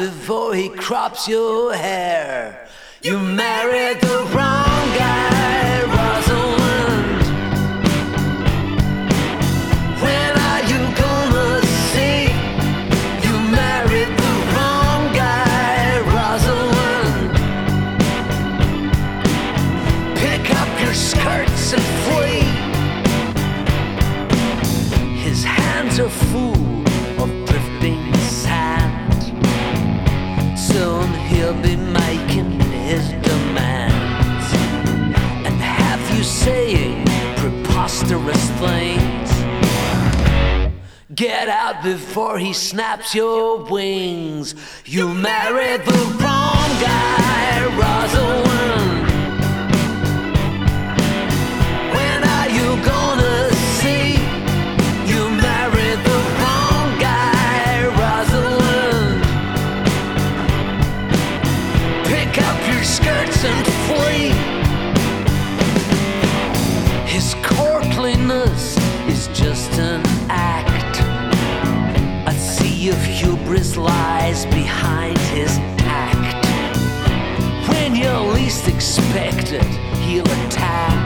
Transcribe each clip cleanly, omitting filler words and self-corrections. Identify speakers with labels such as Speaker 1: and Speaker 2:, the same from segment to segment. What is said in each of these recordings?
Speaker 1: before he crops your hair. You married the wrong guy, Rosalind. When are you gonna see you married the wrong guy, Rosalind? Pick up your skirts and flee. His hands are full of drifting sand. Soon he'll be making his demands and have you saying preposterous things. Get out before he snaps your wings. You married the wrong guy, Rosalind. When are you gonna see you married the wrong guy, Rosalind? Pick up your skirts and flee. His courtliness is just an act. A sea of hubris lies behind his act. When you least expect it, he'll attack.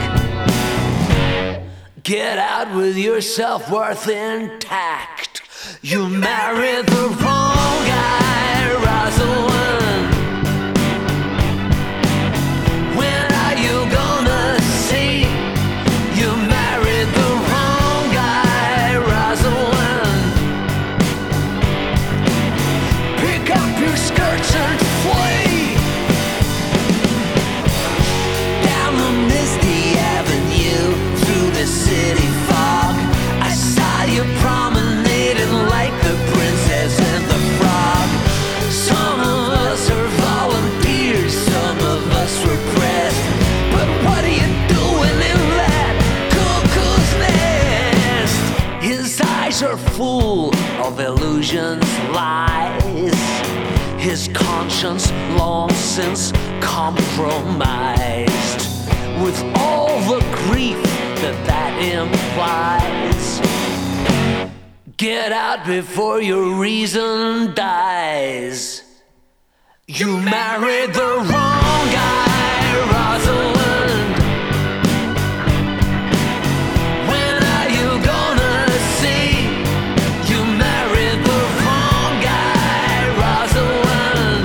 Speaker 1: Get out with your self-worth intact. You married the wrong guy, Rosalind. When are you gonna see you married the wrong guy, Rosalind? Pick up your skirts and flee. Down the misty avenue, through the city fog, I saw you promenading like the princess and the frog. Some of us are volunteers, some of us were pressed. But what are you doing in that cuckoo's nest? His eyes are full of illusions, lies. His conscience long since compromised with all the grief that implies. Get out before your reason dies. You married the wrong guy, Rosalind. When are you gonna see you married the wrong guy, Rosalind?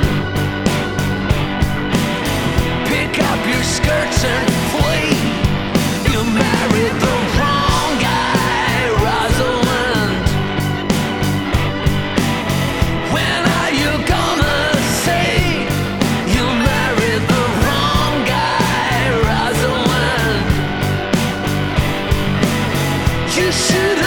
Speaker 1: Pick up your skirts and flee. You married the wrong guy, Rosalind. When are you gonna say you married the wrong guy, Rosalind? You should